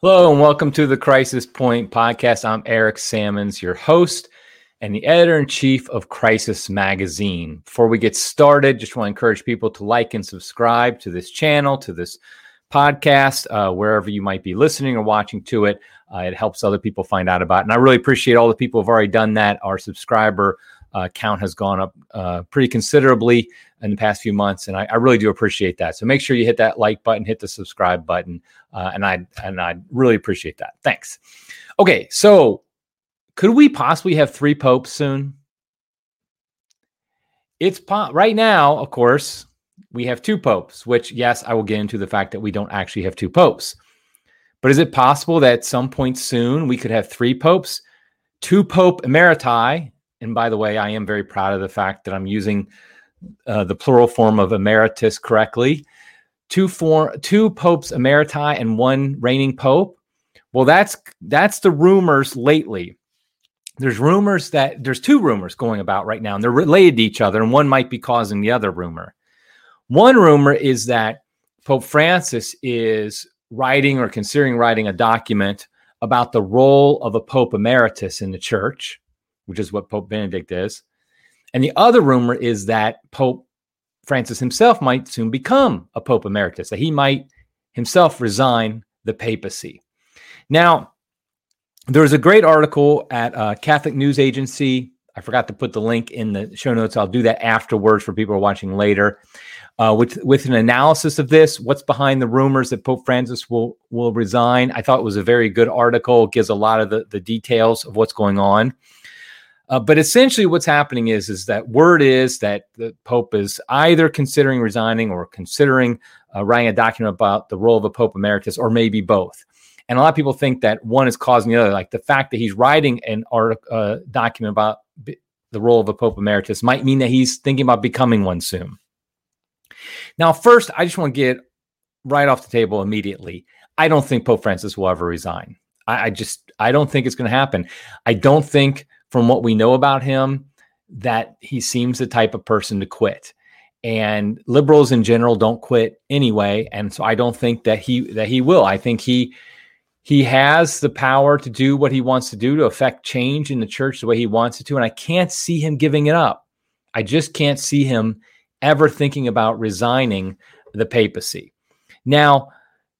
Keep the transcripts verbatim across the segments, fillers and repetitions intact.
Hello and welcome to the Crisis Point podcast. I'm Eric Sammons, your host and the editor-in-chief of Crisis Magazine. Before we get started, just want to encourage people to like and subscribe to this channel, to this podcast, uh, wherever you might be listening or watching to it. Uh, it helps other people find out about it. And I really appreciate all the people who've already done that. Our subscriber uh, count has gone up uh, pretty considerably in the past few months, and I, I really do appreciate that. So make sure you hit that like button, hit the subscribe button, uh, and I and I really appreciate that. Thanks. Okay, so could we possibly have three popes soon? It's po- right now, of course, we have two popes. Which, yes, I will get into the fact that we don't actually have two popes. But is it possible that at some point soon we could have three popes, two pope emeriti? And by the way, I am very proud of the fact that I'm using Uh, the plural form of emeritus correctly. Two form, two popes emeriti and one reigning pope. Well, that's that's the rumors lately. There's rumors that there's two rumors going about right now, and they're related to each other, and one might be causing the other rumor. One rumor is that Pope Francis is writing or considering writing a document about the role of a pope emeritus in the church, which is what Pope Benedict is. And the other rumor is that Pope Francis himself might soon become a Pope Emeritus, that he might himself resign the papacy. Now, there was a great article at uh, Catholic News Agency. I forgot to put the link in the show notes. I'll do that afterwards for people who are watching later, uh, with, with an analysis of this, what's behind the rumors that Pope Francis will, will resign. I thought it was a very good article. It gives a lot of the, the details of what's going on. Uh, but essentially what's happening is, is that word is that the Pope is either considering resigning or considering uh, writing a document about the role of a Pope Emeritus, or maybe both. And a lot of people think that one is causing the other. Like the fact that he's writing an art, uh, document about b- the role of a Pope Emeritus might mean that he's thinking about becoming one soon. Now, first, I just want to get right off the table immediately. I don't think Pope Francis will ever resign. I, I just, I don't think it's going to happen. I don't think, from what we know about him, that he seems the type of person to quit. And liberals in general don't quit anyway. And so I don't think that he that he will. I think he he has the power to do what he wants to do, to affect change in the church the way he wants it to. And I can't see him giving it up. I just can't see him ever thinking about resigning the papacy. Now,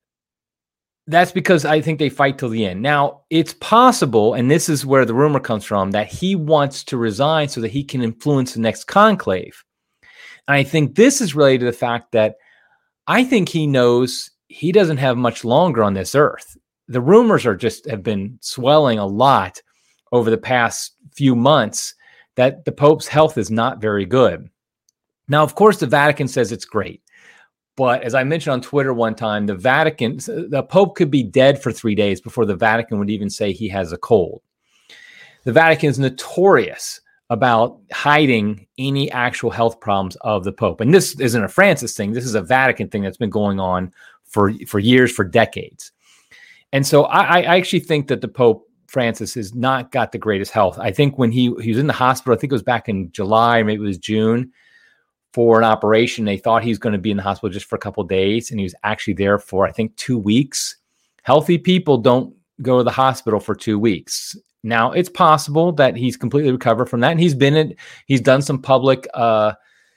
that's because I think they fight till the end. Now, it's possible, and this is where the rumor comes from, that he wants to resign so that he can influence the next conclave. And I think this is related to the fact that I think he knows he doesn't have much longer on this earth. The rumors are just have been swelling a lot over the past few months that the Pope's health is not very good. Now, of course, the Vatican says it's great. But as I mentioned on Twitter one time, the Vatican, the Pope could be dead for three days before the Vatican would even say he has a cold. The Vatican is notorious about hiding any actual health problems of the Pope. And this isn't a Francis thing. This is a Vatican thing that's been going on for, for years, for decades. And so I, I actually think that the Pope Francis has not got the greatest health. I think when he, he was in the hospital, I think it was back in July, maybe it was June, for an operation. They thought he was going to be in the hospital just for a couple of days, and he was actually there for, I think, two weeks. Healthy people don't go to the hospital for two weeks. Now, it's possible that he's completely recovered from that, and he's been in, he's done some public uh,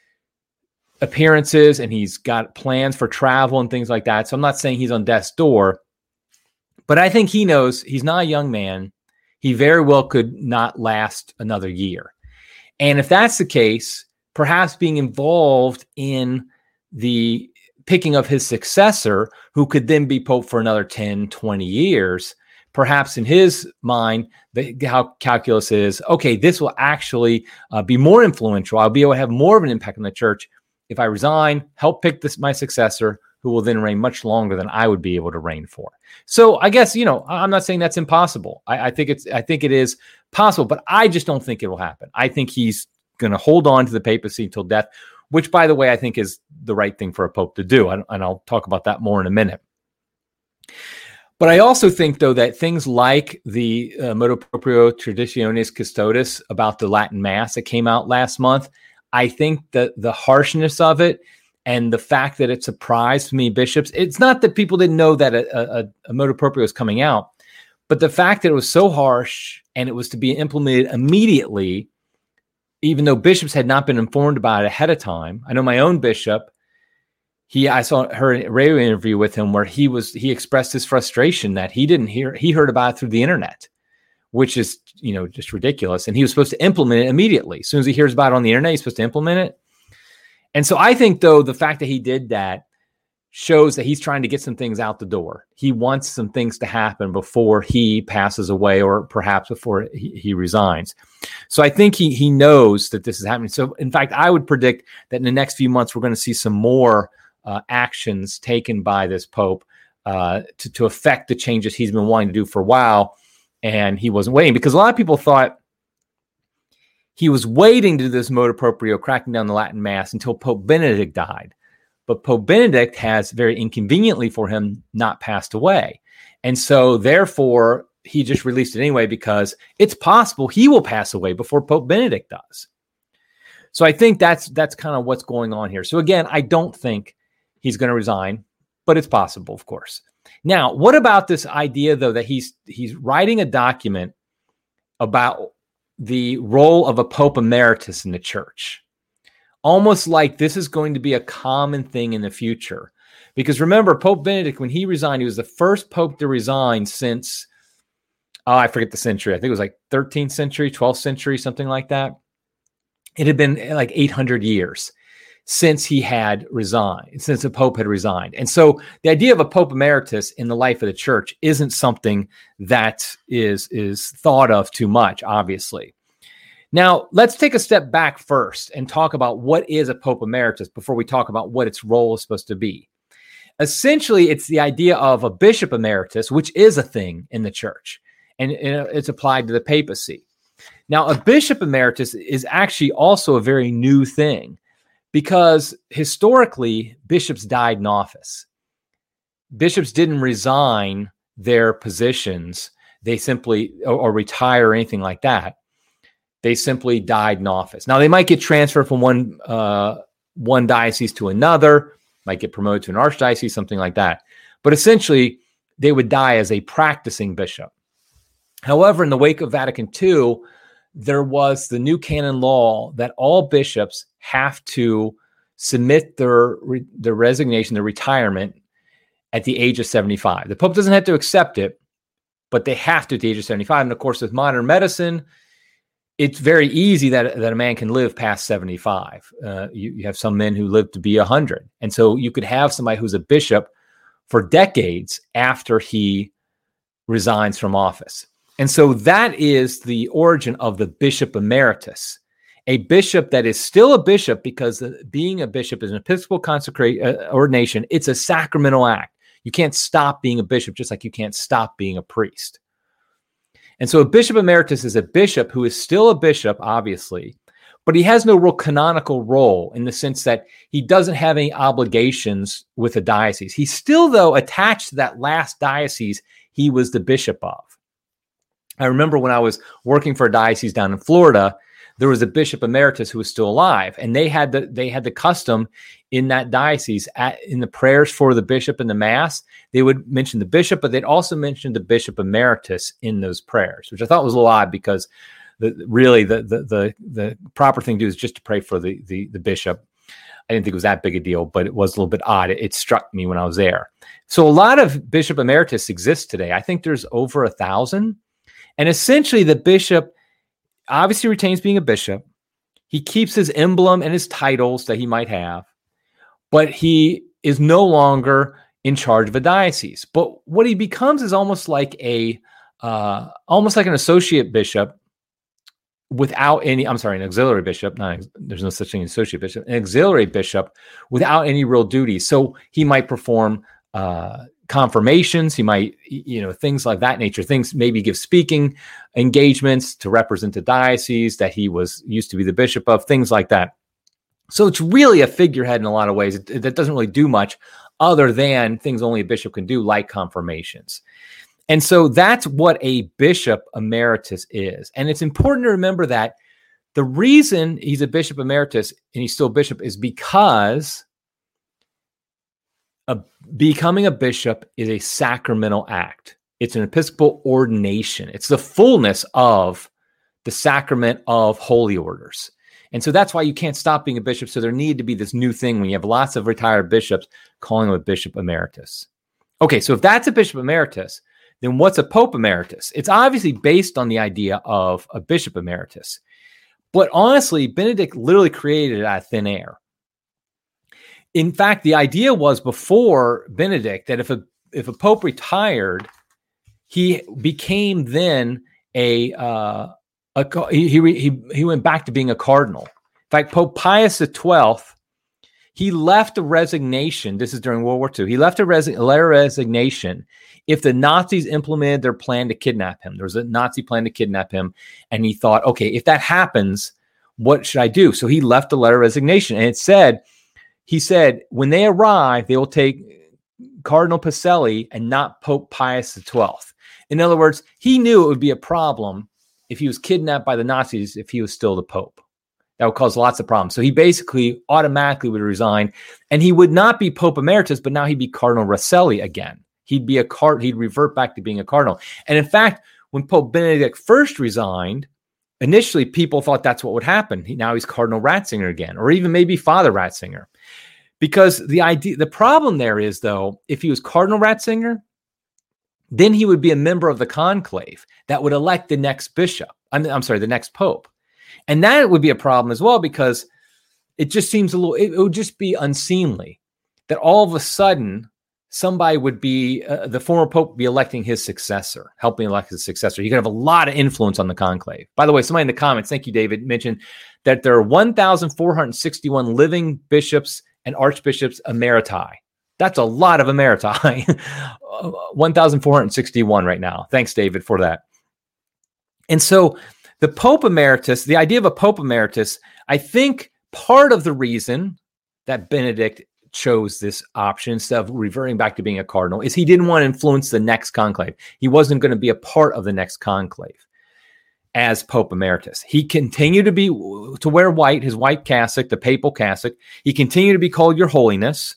appearances, and he's got plans for travel and things like that. So I'm not saying he's on death's door, but I think he knows he's not a young man. He very well could not last another year. And if that's the case, perhaps being involved in the picking of his successor, who could then be Pope for another ten, twenty years, perhaps in his mind, the how calculus is, okay, this will actually uh, be more influential. I'll be able to have more of an impact on the church if I resign, help pick this my successor, who will then reign much longer than I would be able to reign for. So I guess, you know, I'm not saying that's impossible. I, I think it's, I think it is possible, but I just don't think it will happen. I think he's going to hold on to the papacy until death, which, by the way, I think is the right thing for a pope to do. And, and I'll talk about that more in a minute. But I also think, though, that things like the uh, Motu Proprio Traditionis Custodes about the Latin Mass that came out last month, I think that the harshness of it And the fact that it surprised me, bishops, it's not that people didn't know that a, a, a motu proprio was coming out, but the fact that it was so harsh and it was to be implemented immediately, even though bishops had not been informed about it ahead of time. I know my own bishop, he, I saw her radio interview with him where he was, he expressed his frustration that he didn't hear, he heard about it through the internet, which is, you know, just ridiculous. And he was supposed to implement it immediately. As soon as he hears about it on the internet, he's supposed to implement it. And so I think, though, the fact that he did that shows that he's trying to get some things out the door. He wants some things to happen before he passes away, or perhaps before he, he resigns. So I think he he knows that this is happening. So, in fact, I would predict that in the next few months, we're going to see some more uh, actions taken by this Pope uh, to, to affect the changes he's been wanting to do for a while. And he wasn't waiting, because a lot of people thought he was waiting to do this motu proprio, cracking down the Latin Mass, until Pope Benedict died. But Pope Benedict has, very inconveniently for him, not passed away. And so therefore, he just released it anyway, because it's possible he will pass away before Pope Benedict does. So I think that's that's kind of what's going on here. So again, I don't think he's going to resign, but it's possible, of course. Now, what about this idea, though, that he's he's writing a document about the role of a Pope Emeritus in the church? Almost like this is going to be a common thing in the future. Because remember, Pope Benedict, when he resigned, he was the first Pope to resign since, oh, I forget the century. I think it was like thirteenth century, twelfth century, something like that. It had been like eight hundred years since he had resigned, since the Pope had resigned. And so the idea of a Pope Emeritus in the life of the church isn't something that is, is thought of too much, obviously. Now, let's take a step back first and talk about what is a Pope Emeritus before we talk about what its role is supposed to be. Essentially, it's the idea of a Bishop Emeritus, which is a thing in the church, and it's applied to the papacy. Now, a Bishop Emeritus is actually also a very new thing, because historically, bishops died in office. Bishops didn't resign their positions. They simply, or, or retire or anything like that. They simply died in office. Now, they might get transferred from one uh, one diocese to another, might get promoted to an archdiocese, something like that. But essentially, they would die as a practicing bishop. However, in the wake of Vatican Two, there was the new canon law that all bishops have to submit their, their resignation, their retirement, at the age of seventy-five. The Pope doesn't have to accept it, but they have to at the age of seventy-five. And of course, with modern medicine, it's very easy that, that a man can live past seventy-five. Uh, you, you have some men who live to be one hundred. And so you could have somebody who's a bishop for decades after he resigns from office. And so that is the origin of the Bishop Emeritus, a bishop that is still a bishop, because being a bishop is an episcopal consecration, uh, ordination. It's a sacramental act. You can't stop being a bishop, just like you can't stop being a priest. And so a Bishop Emeritus is a bishop who is still a bishop, obviously, but he has no real canonical role, in the sense that he doesn't have any obligations with a diocese. He's still, though, attached to that last diocese he was the bishop of. I remember when I was working for a diocese down in Florida, there was a Bishop Emeritus who was still alive, and they had the they had the custom in that diocese, at, in the prayers for the bishop in the Mass, they would mention the bishop, but they'd also mention the Bishop Emeritus in those prayers, which I thought was a little odd, because the, really the, the the the proper thing to do is just to pray for the the, the bishop. I didn't think it was that big a deal, but it was a little bit odd. It, it struck me when I was there. So a lot of Bishop Emeritus exists today. I think there's over a thousand, and essentially the bishop obviously retains being a bishop. He keeps his emblem and his titles that he might have, but he is no longer in charge of a diocese. But what he becomes is almost like a, uh, almost like an associate bishop without any, I'm sorry, an auxiliary bishop. Not, there's no such thing as associate bishop, an auxiliary bishop without any real duties. So he might perform uh, confirmations. He might, you know, things like that nature, things, maybe give speaking engagements to represent the diocese that he was used to be the bishop of, things like that. So it's really a figurehead in a lot of ways. It, it doesn't really do much other than things only a bishop can do, like confirmations. And so that's what a Bishop Emeritus is. And it's important to remember that the reason he's a Bishop Emeritus and he's still a bishop is because a, becoming a bishop is a sacramental act. It's an episcopal ordination. It's the fullness of the sacrament of holy orders. And so that's why you can't stop being a bishop. So there need to be this new thing when you have lots of retired bishops calling him a bishop emeritus. Okay, so if that's a bishop emeritus, then what's a pope emeritus? It's obviously based on the idea of a bishop emeritus. But honestly, Benedict literally created it out of thin air. In fact, the idea was before Benedict that if a if a pope retired, he became then a uh, a he he he went back to being a cardinal. In fact, Pope Pius the twelfth, he left a resignation. This is during World War Two. He left a, resi- a letter of resignation if the Nazis implemented their plan to kidnap him. There was a Nazi plan to kidnap him, and he thought, okay, if that happens, what should I do? So he left a letter of resignation, and it said, he said, when they arrive, they will take Cardinal Pacelli and not Pope Pius the twelfth. In other words, he knew it would be a problem if he was kidnapped by the Nazis if he was still the Pope. That would cause lots of problems. So he basically automatically would resign, and he would not be Pope Emeritus, but now he'd be Cardinal Rosselli again. He'd be a card. He'd revert back to being a cardinal. And in fact, when Pope Benedict first resigned, initially people thought that's what would happen. He, now he's Cardinal Ratzinger again, or even maybe Father Ratzinger, because the idea, the problem there is though, if he was Cardinal Ratzinger, then he would be a member of the conclave that would elect the next bishop. I'm, I'm sorry, the next pope. And that would be a problem as well, because it just seems a little, it, it would just be unseemly that all of a sudden somebody would be, uh, the former pope would be electing his successor, helping elect his successor. You could have a lot of influence on the conclave. By the way, somebody in the comments, thank you, David, mentioned that there are one thousand four hundred sixty-one living bishops and archbishops emeriti. That's a lot of emeriti. one thousand four hundred sixty-one right now. Thanks, David, for that. And so the Pope Emeritus, the idea of a Pope Emeritus, I think part of the reason that Benedict chose this option instead of reverting back to being a cardinal is he didn't want to influence the next conclave. He wasn't going to be a part of the next conclave as Pope Emeritus. He continued to be to wear white, his white cassock, the papal cassock. He continued to be called Your Holiness.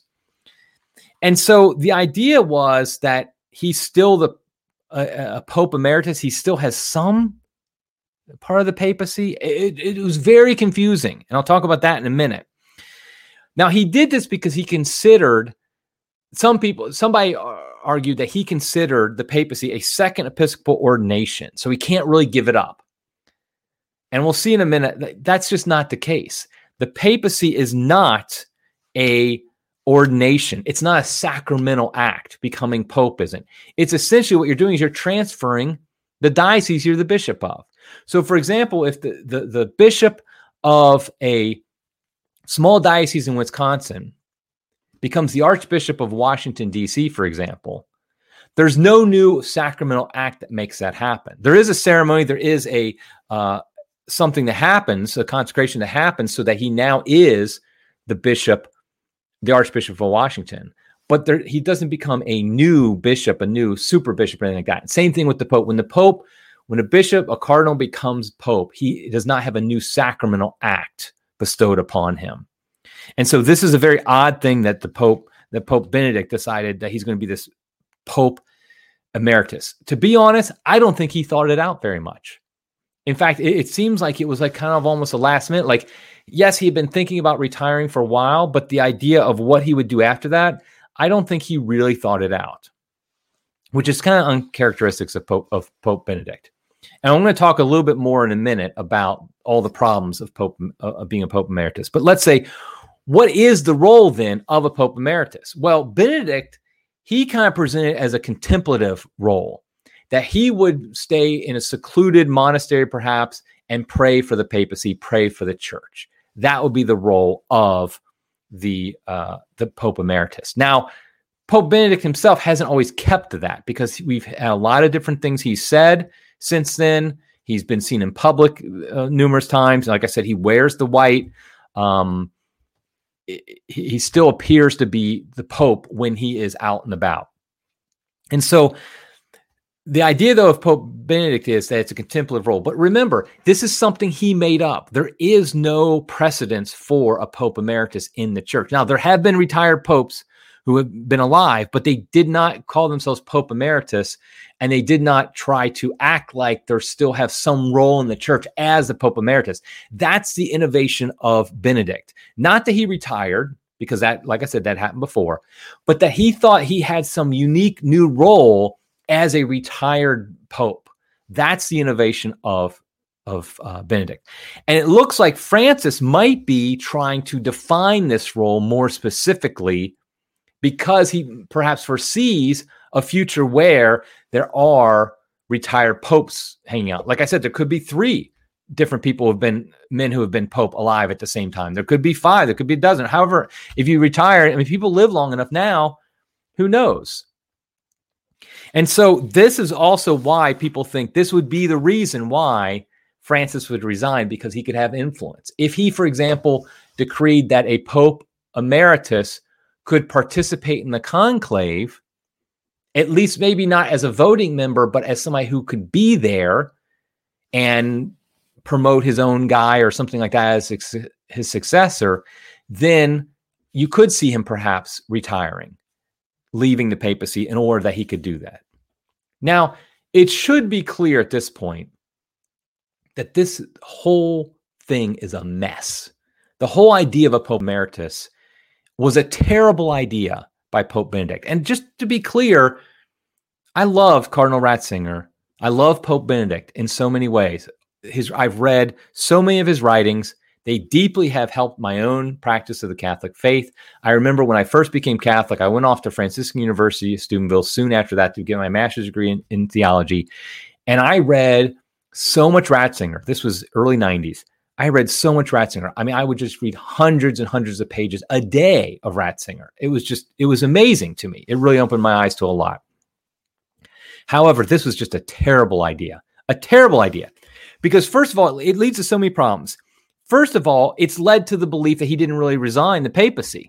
And so the idea was that he's still the uh, a Pope Emeritus. He still has some part of the papacy. It, it was very confusing. And I'll talk about that in a minute. Now, he did this because he considered, some people, somebody argued that he considered the papacy a second episcopal ordination. So he can't really give it up. And we'll see in a minute that that's just not the case. The papacy is not a ordination. It's not a sacramental act. Becoming pope isn't. It's essentially what you're doing is you're transferring the diocese you're the bishop of. So, for example, if the, the, the bishop of a small diocese in Wisconsin becomes the Archbishop of Washington, D C, for example, there's no new sacramental act that makes that happen. There is a ceremony, there is a uh, something that happens, a consecration that happens so that he now is the bishop, the Archbishop of Washington. But there, he doesn't become a new bishop, a new super bishop, or anything like that. Same thing with the Pope. When the Pope, when a bishop, a cardinal becomes Pope, he does not have a new sacramental act bestowed upon him. And so this is a very odd thing that the Pope, that Pope Benedict decided that he's going to be this Pope Emeritus. To be honest, I don't think he thought it out very much. In fact, it, it seems like it was like kind of almost a last minute, like, yes, he had been thinking about retiring for a while, but the idea of what he would do after that, I don't think he really thought it out, which is kind of uncharacteristics of Pope, of Pope Benedict. And I'm going to talk a little bit more in a minute about all the problems of Pope uh, of being a Pope Emeritus. But let's say, what is the role then of a Pope Emeritus? Well, Benedict, he kind of presented it as a contemplative role, that he would stay in a secluded monastery perhaps and pray for the papacy, pray for the church. That would be the role of the uh, the Pope Emeritus. Now, Pope Benedict himself hasn't always kept to that, because we've had a lot of different things he said since then. He's been seen in public uh, numerous times. Like I said, he wears the white. Um, he, he still appears to be the Pope when he is out and about. And so the idea, though, of Pope Benedict is that it's a contemplative role. But remember, this is something he made up. There is no precedence for a Pope Emeritus in the church. Now, there have been retired popes who have been alive, but they did not call themselves Pope Emeritus, and they did not try to act like they still have some role in the church as the Pope Emeritus. That's the innovation of Benedict. Not that he retired, because that, like I said, that happened before, but that he thought he had some unique new role as a retired pope. That's the innovation of of uh, Benedict. And it looks like Francis might be trying to define this role more specifically, because he perhaps foresees a future where there are retired popes hanging out. Like I said, there could be three different people who have been men who have been pope alive at the same time. There could be five, there could be a dozen. However, if you retire, I mean, people live long enough now, who knows? And so this is also why people think this would be the reason why Francis would resign, because he could have influence. If he, for example, decreed that a Pope Emeritus could participate in the conclave, at least maybe not as a voting member, but as somebody who could be there and promote his own guy or something like that as his successor, then you could see him perhaps retiring, leaving the papacy in order that he could do that. Now, it should be clear at this point that this whole thing is a mess. The whole idea of a Pope Emeritus was a terrible idea by Pope Benedict. And just to be clear, I love Cardinal Ratzinger. I love Pope Benedict in so many ways. His, I've read so many of his writings. They deeply have helped my own practice of the Catholic faith. I remember when I first became Catholic, I went off to Franciscan University of Steubenville soon after that to get my master's degree in, in theology. And I read so much Ratzinger. This was early nineties. I read so much Ratzinger. I mean, I would just read hundreds and hundreds of pages a day of Ratzinger. It was just, it was amazing to me. It really opened my eyes to a lot. However, this was just a terrible idea, a terrible idea. Because first of all, it leads to so many problems. First of all, it's led to the belief that he didn't really resign the papacy.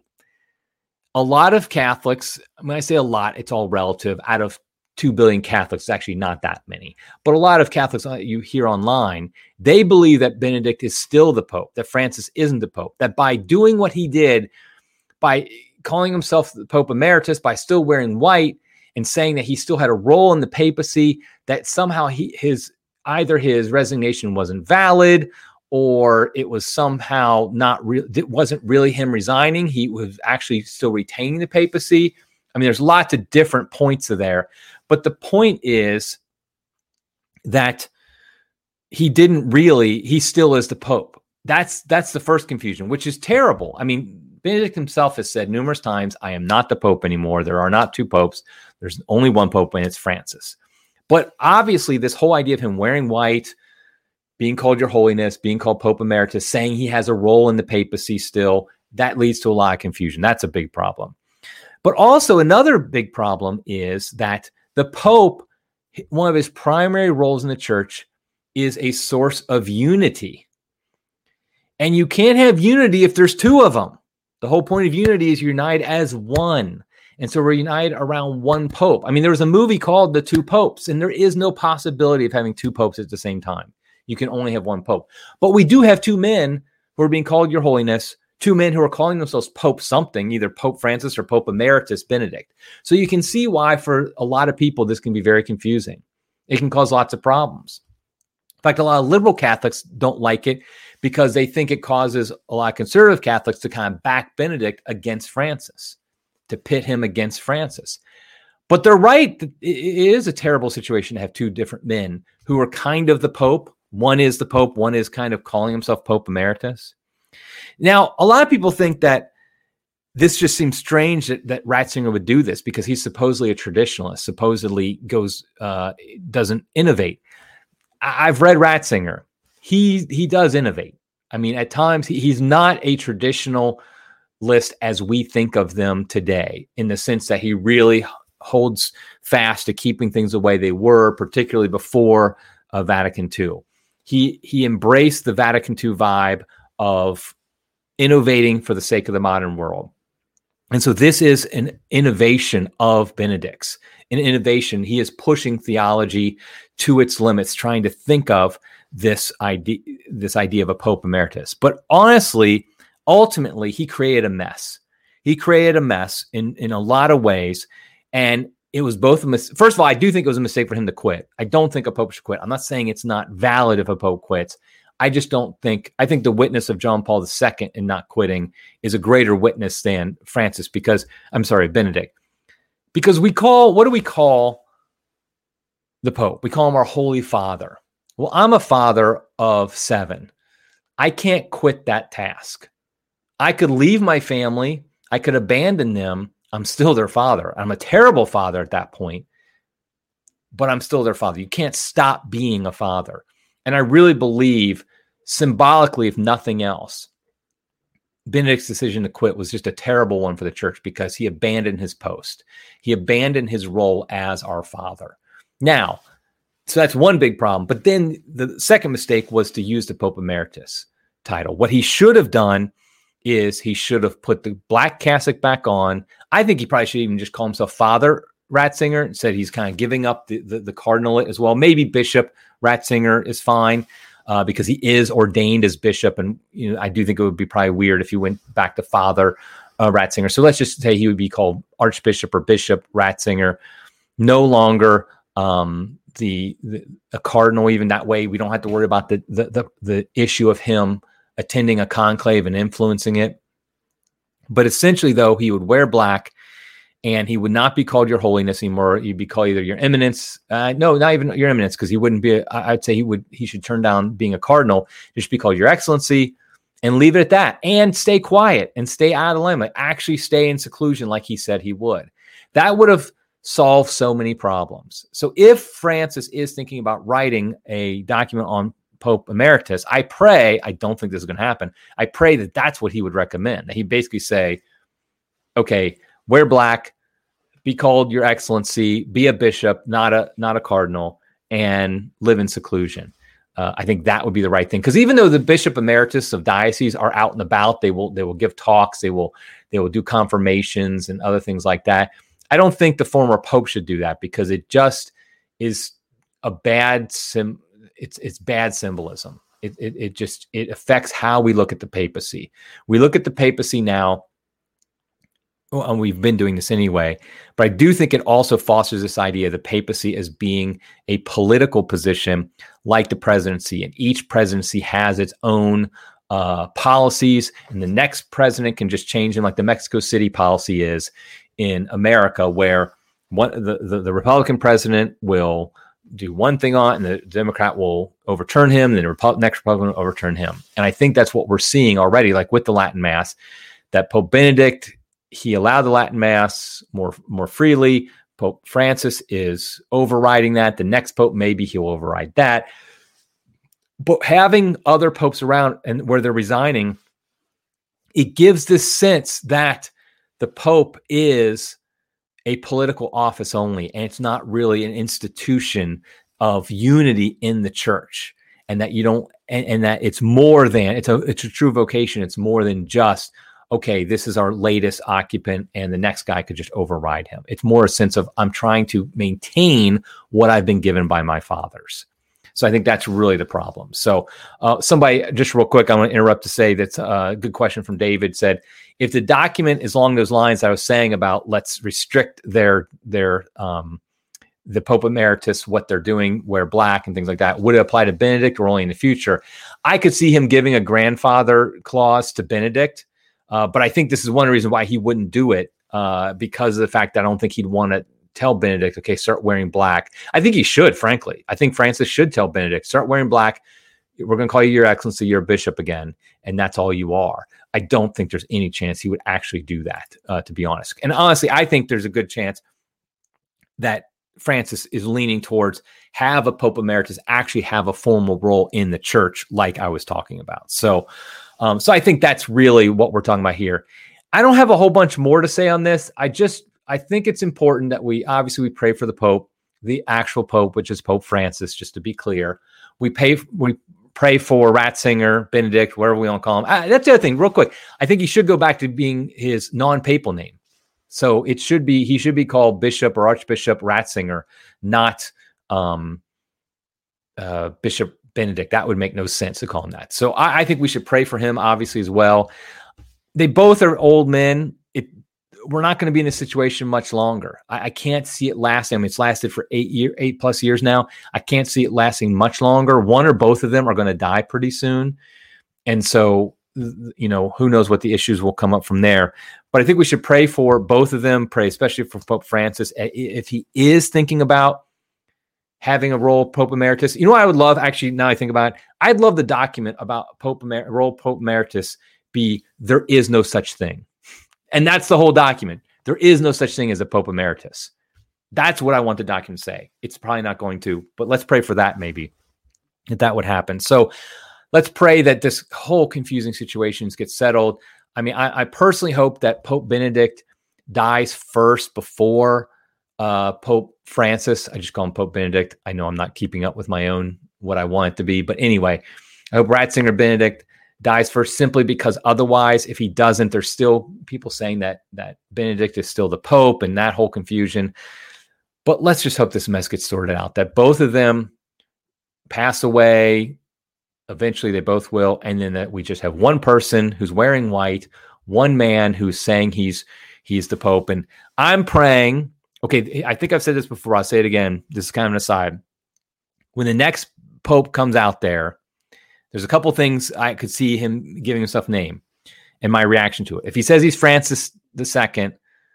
A lot of Catholics, when I say a lot, it's all relative. Out of two billion Catholics, it's actually not that many. But a lot of Catholics you hear online, they believe that Benedict is still the Pope, that Francis isn't the Pope, that by doing what he did, by calling himself the Pope Emeritus, by still wearing white and saying that he still had a role in the papacy, that somehow he his either his resignation wasn't valid, or it was somehow not real. It wasn't really him resigning. He was actually still retaining the papacy. I mean, there's lots of different points of there, but the point is that he didn't really, he still is the Pope. That's, that's the first confusion, which is terrible. I mean, Benedict himself has said numerous times, I am not the Pope anymore. There are not two popes. There's only one Pope, and it's Francis. But obviously this whole idea of him wearing white, being called Your Holiness, being called Pope Emeritus, saying he has a role in the papacy still, that leads to a lot of confusion. That's a big problem. But also another big problem is that the Pope, one of his primary roles in the church, is a source of unity. And you can't have unity if there's two of them. The whole point of unity is unite as one. And so we're united around one Pope. I mean, there was a movie called The Two Popes, and there is no possibility of having two popes at the same time. You can only have one Pope. But we do have two men who are being called Your Holiness, two men who are calling themselves Pope something, either Pope Francis or Pope Emeritus Benedict. So you can see why for a lot of people this can be very confusing. It can cause lots of problems. In fact, a lot of liberal Catholics don't like it because they think it causes a lot of conservative Catholics to kind of back Benedict against Francis, to pit him against Francis. But they're right. It is a terrible situation to have two different men who are kind of the Pope. One is the Pope, one is kind of calling himself Pope Emeritus. Now, a lot of people think that this just seems strange that, that Ratzinger would do this because he's supposedly a traditionalist, supposedly goes uh, doesn't innovate. I, I've read Ratzinger. He he does innovate. I mean, at times he, he's not a traditionalist as we think of them today, in the sense that he really holds fast to keeping things the way they were, particularly before uh, Vatican Two. He he embraced the Vatican Two vibe of innovating for the sake of the modern world. And so this is an innovation of Benedict's. An innovation. He is pushing theology to its limits, trying to think of this idea, this idea of a Pope Emeritus. But honestly, ultimately, he created a mess. He created a mess in, in a lot of ways. And it was both a mis- First of all, I do think it was a mistake for him to quit. I don't think a pope should quit. I'm not saying it's not valid if a pope quits. I just don't think, I think the witness of John Paul the Second in not quitting is a greater witness than Francis because, I'm sorry, Benedict. Because we call, what do we call the Pope? We call him our Holy Father. Well, I'm a father of seven. I can't quit that task. I could leave my family. I could abandon them. I'm still their father. I'm a terrible father at that point, but I'm still their father. You can't stop being a father. And I really believe symbolically, if nothing else, Benedict's decision to quit was just a terrible one for the church because he abandoned his post. He abandoned his role as our father. Now, so that's one big problem. But then the second mistake was to use the Pope Emeritus title. What he should have done is he should have put the black cassock back on. I think he probably should even just call himself Father Ratzinger and said he's kind of giving up the, the, the cardinalate as well. Maybe Bishop Ratzinger is fine uh, because he is ordained as bishop. And you know, I do think it would be probably weird if he went back to Father uh, Ratzinger. So let's just say he would be called Archbishop or Bishop Ratzinger. No longer um, the, the a cardinal. Even that way, we don't have to worry about the the the, the issue of him attending a conclave and influencing it. But essentially, though, he would wear black. And he would not be called Your Holiness anymore. He'd be called either Your Eminence. Uh, no, not even Your Eminence, because he wouldn't be. A, I'd say he would. He should turn down being a cardinal. He should be called Your Excellency, and leave it at that. And stay quiet and stay out of the limelight. Actually, stay in seclusion, like he said he would. That would have solved so many problems. So, if Francis is thinking about writing a document on Pope Emeritus, I pray. I don't think this is going to happen. I pray that that's what he would recommend. That he basically say, okay, wear black. Be called Your Excellency, be a bishop, not a not a cardinal, and live in seclusion. Uh, I think that would be the right thing. Because even though the bishop emeritus of diocese are out and about, they will they will give talks, they will they will do confirmations and other things like that. I don't think the former pope should do that because it just is a bad sim. It's it's bad symbolism. It it it just it affects how we look at the papacy. We look at the papacy now. Well, and we've been doing this anyway, but I do think it also fosters this idea of the papacy as being a political position like the presidency, and each presidency has its own uh, policies, and the next president can just change them, like the Mexico City policy is in America, where one the, the, the Republican president will do one thing on it, and the Democrat will overturn him, and then the Repu- next Republican will overturn him. And I think that's what we're seeing already, like with the Latin Mass, that Pope Benedict, he allowed the Latin Mass more, more freely. Pope Francis is overriding that. The next pope, maybe he'll override that. But having other popes around and where they're resigning, it gives this sense that the pope is a political office only, and it's not really an institution of unity in the church, and that you don't, and, and that it's more than, it's a, it's a true vocation. It's more than just, okay, this is our latest occupant and the next guy could just override him. It's more a sense of, I'm trying to maintain what I've been given by my fathers. So I think that's really the problem. So uh, somebody, just real quick, I want to interrupt to say that's a good question from David, said, if the document is along those lines I was saying about let's restrict their, their um, the Pope Emeritus, what they're doing, wear black and things like that, would it apply to Benedict or only in the future? I could see him giving a grandfather clause to Benedict. Uh, but I think this is one reason why he wouldn't do it, uh, because of the fact that I don't think he'd want to tell Benedict, okay, start wearing black. I think he should, frankly. I think Francis should tell Benedict, start wearing black. We're going to call you Your Excellency, you're a bishop again, and that's all you are. I don't think there's any chance he would actually do that, uh, to be honest. And honestly, I think there's a good chance that Francis is leaning towards have a Pope Emeritus actually have a formal role in the church, like I was talking about. So, Um, so I think that's really what we're talking about here. I don't have a whole bunch more to say on this. I just, I think it's important that we, obviously we pray for the Pope, the actual Pope, which is Pope Francis, just to be clear. We pay, we pray for Ratzinger, Benedict, whatever we want to call him. Ah, that's the other thing, real quick. I think he should go back to being his non-papal name. So it should be, he should be called Bishop or Archbishop Ratzinger, not um, uh, Bishop Benedict. That would make no sense to call him that. So I, I think we should pray for him, obviously, as well. They both are old men. It we're not going to be in this situation much longer. I, I can't see it lasting. I mean, it's lasted for eight year, eight plus years now. I can't see it lasting much longer. One or both of them are going to die pretty soon. And so, you know, who knows what the issues will come up from there. But I think we should pray for both of them, pray especially for Pope Francis. If he is thinking about having a role Pope Emeritus, you know what I would love, actually, now I think about it, I'd love the document about Pope Emer- role Pope Emeritus be, there is no such thing. And that's the whole document. There is no such thing as a Pope Emeritus. That's what I want the document to say. It's probably not going to, but let's pray for that maybe, that that would happen. So let's pray that this whole confusing situations get settled. I mean, I, I personally hope that Pope Benedict dies first before uh, Pope Francis. I just call him Pope Benedict. I know I'm not keeping up with my own, what I want it to be. But anyway, I hope Ratzinger Benedict dies first, simply because otherwise, if he doesn't, there's still people saying that that Benedict is still the Pope and that whole confusion. But let's just hope this mess gets sorted out, that both of them pass away. Eventually they both will. And then that we just have one person who's wearing white, one man who's saying he's he's the Pope. And I'm praying, okay, I think I've said this before. I'll say it again. This is kind of an aside. When the next Pope comes out there, there's a couple things I could see him giving himself name and my reaction to it. If he says he's Francis the Second,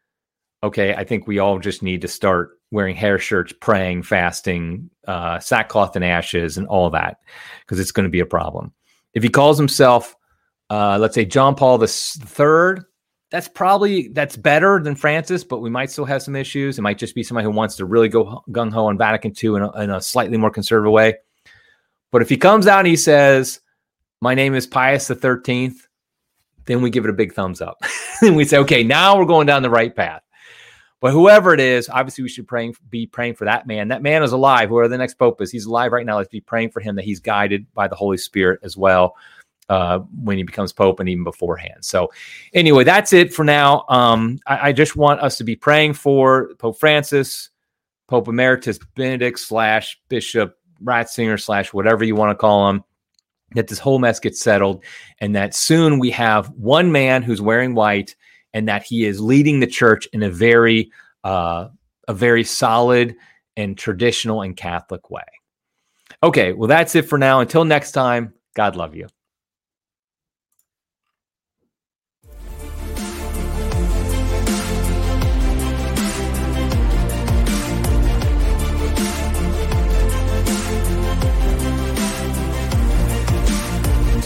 okay, I think we all just need to start wearing hair shirts, praying, fasting, uh, sackcloth and ashes, and all that, because it's going to be a problem. If he calls himself, uh, let's say John Paul the Third, that's probably, that's better than Francis, but we might still have some issues. It might just be somebody who wants to really go gung-ho on Vatican Two in a, in a slightly more conservative way. But if he comes out and he says, my name is Pius the thirteenth, then we give it a big thumbs up. And we say, okay, now we're going down the right path. But whoever it is, obviously we should praying, be praying for that man. That man is alive. Whoever the next Pope is, he's alive right now. Let's be praying for him that he's guided by the Holy Spirit as well uh, when he becomes Pope and even beforehand. So anyway, that's it for now. Um, I, I just want us to be praying for Pope Francis, Pope Emeritus Benedict slash Bishop Ratzinger slash whatever you want to call him, that this whole mess gets settled and that soon we have one man who's wearing white and that he is leading the church in a very, uh, a very solid and traditional and Catholic way. Okay, well, that's it for now. Until next time, God love you.